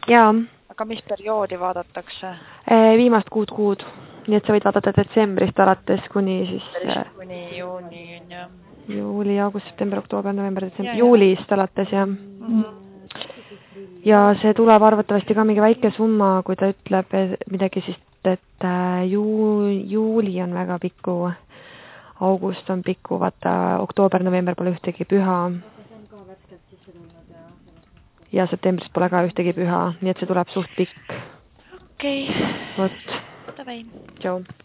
Jaa. Aga mis perioodi vaadatakse? Viimast kuud. Nii et sa võid vaadata detsembrist alates kuni siis... Kuni juuni, jah. Juuli, august, september, oktoober, november, detsember, juulist alates, jah. Ja see tuleb arvatavasti ka mingi väike summa, kui ta ütleb midagi siis, et juuli on väga pikku, august on pikku, vaata oktoober, november pole ühtegi püha. Ja septembris pole ka ühtegi püha, nii et see tuleb suht pikk. Okei. Vot. Davai. Tšau.